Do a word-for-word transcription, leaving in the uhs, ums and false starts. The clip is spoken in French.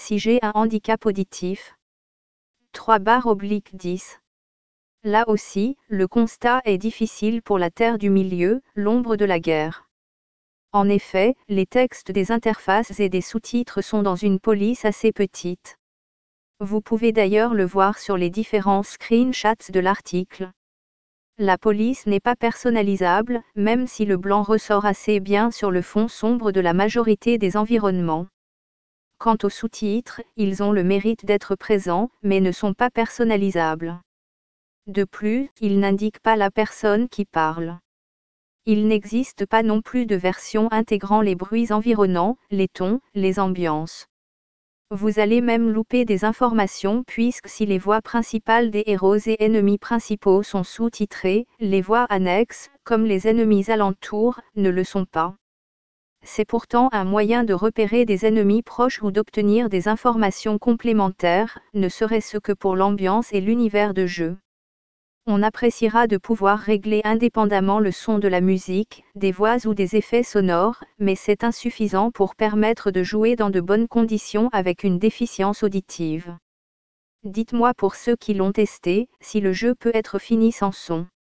si j'ai un handicap auditif. trois oblique dix. Là aussi, le constat est difficile pour la terre du milieu, l'ombre de la guerre. En effet, les textes des interfaces et des sous-titres sont dans une police assez petite. Vous pouvez d'ailleurs le voir sur les différents screenshots de l'article. La police n'est pas personnalisable, même si le blanc ressort assez bien sur le fond sombre de la majorité des environnements. Quant aux sous-titres, ils ont le mérite d'être présents, mais ne sont pas personnalisables. De plus, ils n'indiquent pas la personne qui parle. Il n'existe pas non plus de version intégrant les bruits environnants, les tons, les ambiances. Vous allez même louper des informations puisque si les voix principales des héros et ennemis principaux sont sous-titrées, les voix annexes, comme les ennemis alentours, ne le sont pas. C'est pourtant un moyen de repérer des ennemis proches ou d'obtenir des informations complémentaires, ne serait-ce que pour l'ambiance et l'univers de jeu. On appréciera de pouvoir régler indépendamment le son de la musique, des voix ou des effets sonores, mais c'est insuffisant pour permettre de jouer dans de bonnes conditions avec une déficience auditive. Dites-moi pour ceux qui l'ont testé, si le jeu peut être fini sans son.